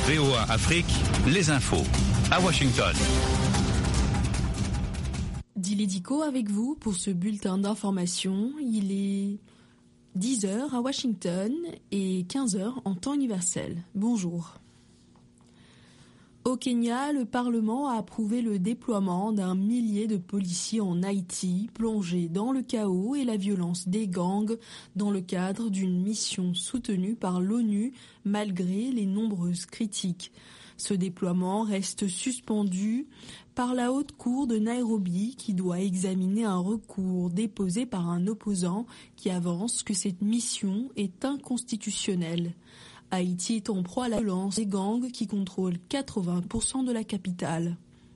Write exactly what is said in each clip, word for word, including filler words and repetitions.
V O A Afrique, les infos à Washington. Dilédico avec vous pour ce bulletin d'information. Il est dix heures à Washington et quinze heures en temps universel. Bonjour. Au Kenya, le Parlement a approuvé le déploiement d'un millier de policiers en Haïti, plongés dans le chaos et la violence des gangs dans le cadre d'une mission soutenue par l'ONU malgré les nombreuses critiques. Ce déploiement reste suspendu par la Haute Cour de Nairobi qui doit examiner un recours déposé par un opposant qui avance que cette mission est inconstitutionnelle. Haïti est en proie à la violence des gangs qui contrôlent quatre-vingts pour cent de la capitale.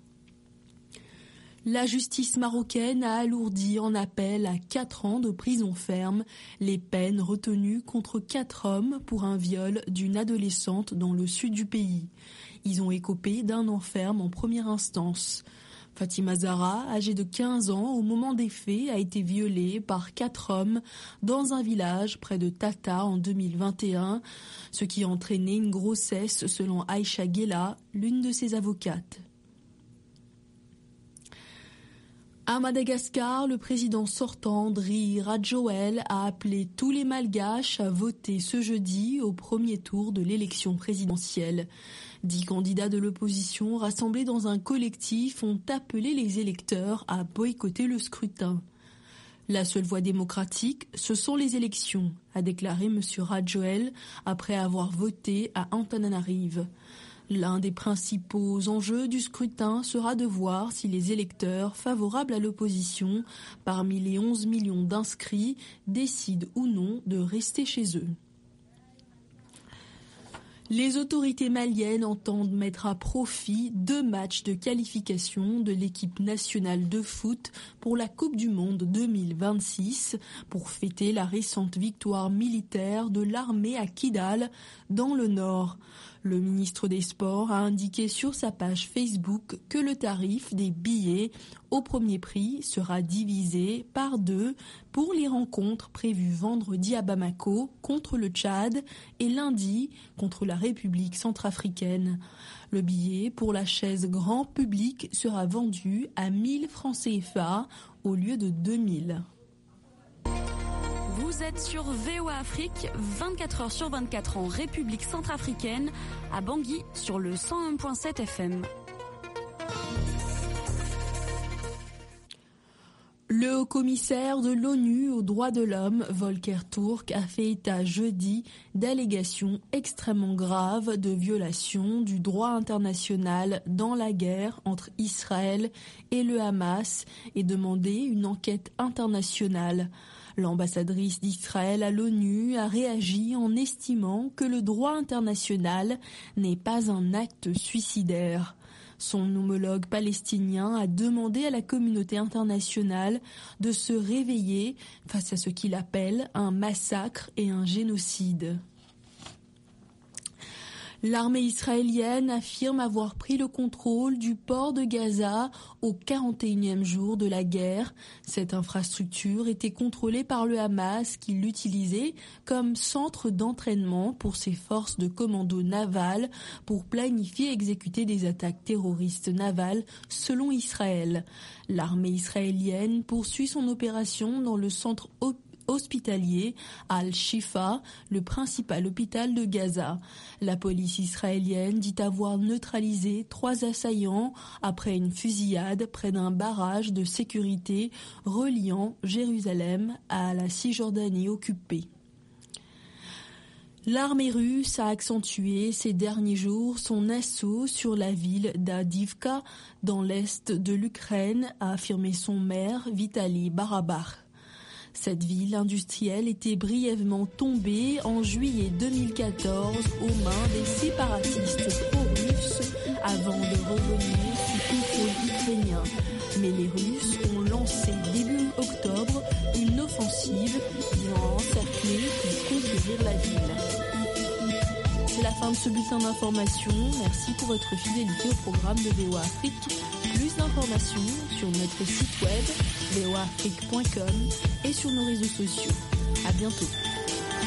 La justice marocaine a alourdi en appel à quatre ans de prison ferme les peines retenues contre quatre hommes pour un viol d'une adolescente dans le sud du pays. Ils ont écopé d'un an ferme en première instance. Fatima Zahra, âgée de quinze ans au moment des faits, a été violée par quatre hommes dans un village près de Tata en deux mille vingt et un, ce qui a entraîné une grossesse selon Aïcha Ghela, l'une de ses avocates. À Madagascar, le président sortant, Dri Rajoelina, a appelé tous les Malgaches à voter ce jeudi au premier tour de l'élection présidentielle. Dix candidats de l'opposition rassemblés dans un collectif ont appelé les électeurs à boycotter le scrutin. La seule voie démocratique, ce sont les élections, a déclaré M. Rajoelina après avoir voté à Antananarive. L'un des principaux enjeux du scrutin sera de voir si les électeurs favorables à l'opposition, parmi les onze millions d'inscrits, décident ou non de rester chez eux. Les autorités maliennes entendent mettre à profit deux matchs de qualification de l'équipe nationale de foot pour la Coupe du Monde deux mille vingt-six pour fêter la récente victoire militaire de l'armée à Kidal, dans le nord. Le ministre des Sports a indiqué sur sa page Facebook que le tarif des billets au premier prix sera divisé par deux pour les rencontres prévues vendredi à Bamako contre le Tchad et lundi contre la République centrafricaine. Le billet pour la chaise grand public sera vendu à mille francs C F A au lieu de deux mille. Vous êtes sur V O A Afrique, vingt-quatre heures sur vingt-quatre en République centrafricaine, à Bangui sur le cent un virgule sept F M. Le haut-commissaire de l'ONU aux droits de l'homme, Volker Turk, a fait état jeudi d'allégations extrêmement graves de violation du droit international dans la guerre entre Israël et le Hamas et demandé une enquête internationale. L'ambassadrice d'Israël à l'ONU a réagi en estimant que le droit international n'est pas un acte suicidaire. Son homologue palestinien a demandé à la communauté internationale de se réveiller face à ce qu'il appelle un massacre et un génocide. L'armée israélienne affirme avoir pris le contrôle du port de Gaza au quarante et unième jour de la guerre. Cette infrastructure était contrôlée par le Hamas qui l'utilisait comme centre d'entraînement pour ses forces de commando navales pour planifier et exécuter des attaques terroristes navales selon Israël. L'armée israélienne poursuit son opération dans le centre hospitalier Al-Shifa, le principal hôpital de Gaza. La police israélienne dit avoir neutralisé trois assaillants après une fusillade près d'un barrage de sécurité reliant Jérusalem à la Cisjordanie occupée. L'armée russe a accentué ces derniers jours son assaut sur la ville d'Avdiivka dans l'est de l'Ukraine, a affirmé son maire Vitaly Barabach. Cette ville industrielle était brièvement tombée en juillet deux mille quatorze aux mains des séparatistes pro-russes avant de revenir sous contrôle ukrainien. Mais les Russes ont lancé début octobre une offensive visant à encercler et conquérir la ville. C'est la fin de ce bulletin d'information. Merci pour votre fidélité au programme de V O A Afrique. Plus d'informations sur notre site web v o a afrique point com et sur nos réseaux sociaux. À bientôt.